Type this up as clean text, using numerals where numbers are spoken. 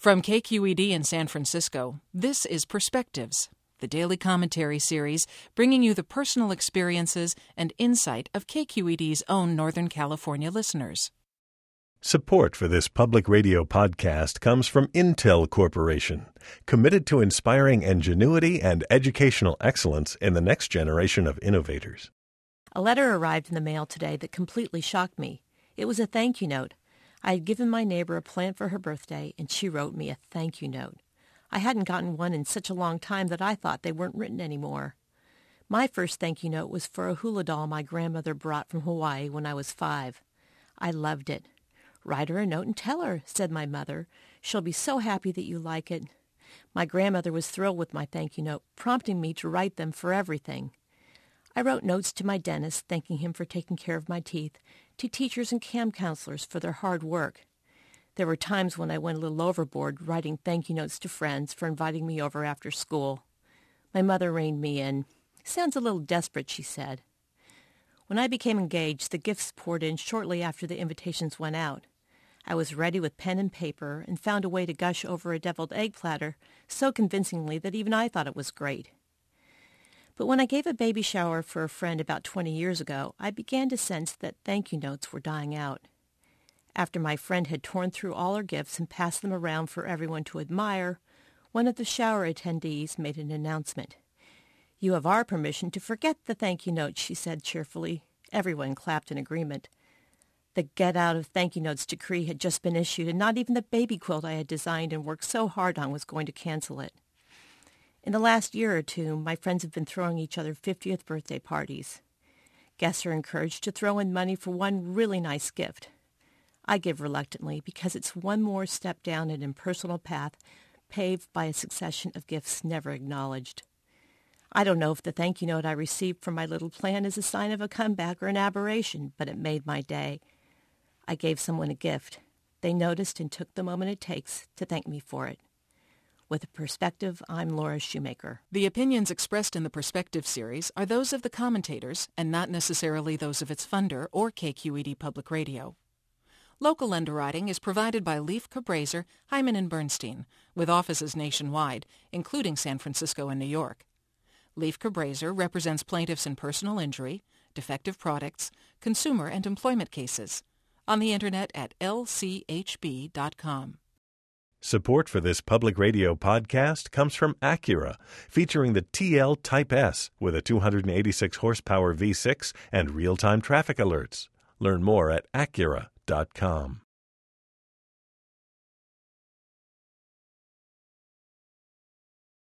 From KQED in San Francisco, this is Perspectives, the daily commentary series bringing you the personal experiences and insight of KQED's own Northern California listeners. Support for this public radio podcast comes from Intel Corporation, committed to inspiring ingenuity and educational excellence in the next generation of innovators. A letter arrived in the mail today that completely shocked me. It was a thank you note. I had given my neighbor a plant for her birthday, and she wrote me a thank you note. I hadn't gotten one in such a long time that I thought they weren't written anymore. My first thank you note was for a hula doll my grandmother brought from Hawaii when I was 5. I loved it. "Write her a note and tell her," said my mother. "She'll be so happy that you like it." My grandmother was thrilled with my thank you note, prompting me to write them for everything. I wrote notes to my dentist, thanking him for taking care of my teeth, to teachers and camp counselors for their hard work. There were times when I went a little overboard, writing thank you notes to friends for inviting me over after school. My mother reined me in. "Sounds a little desperate," she said. When I became engaged, the gifts poured in shortly after the invitations went out. I was ready with pen and paper and found a way to gush over a deviled egg platter so convincingly that even I thought it was great. But when I gave a baby shower for a friend about 20 years ago, I began to sense that thank you notes were dying out. After my friend had torn through all her gifts and passed them around for everyone to admire, one of the shower attendees made an announcement. "You have our permission to forget the thank you note," she said cheerfully. Everyone clapped in agreement. The get-out-of-thank-you notes decree had just been issued, and not even the baby quilt I had designed and worked so hard on was going to cancel it. In the last year or two, my friends have been throwing each other 50th birthday parties. Guests are encouraged to throw in money for one really nice gift. I give reluctantly because it's one more step down an impersonal path paved by a succession of gifts never acknowledged. I don't know if the thank you note I received from my little plan is a sign of a comeback or an aberration, but it made my day. I gave someone a gift. They noticed and took the moment it takes to thank me for it. With a Perspective, I'm Laura Shoemaker. The opinions expressed in the Perspective series are those of the commentators and not necessarily those of its funder or KQED Public Radio. Local underwriting is provided by Leif Cabraser, Hyman & Bernstein, with offices nationwide, including San Francisco and New York. Leif Cabraser represents plaintiffs in personal injury, defective products, consumer and employment cases. On the Internet at lchb.com. Support for this public radio podcast comes from Acura, featuring the TL Type S with a 286 horsepower V6 and real-time traffic alerts. Learn more at Acura.com.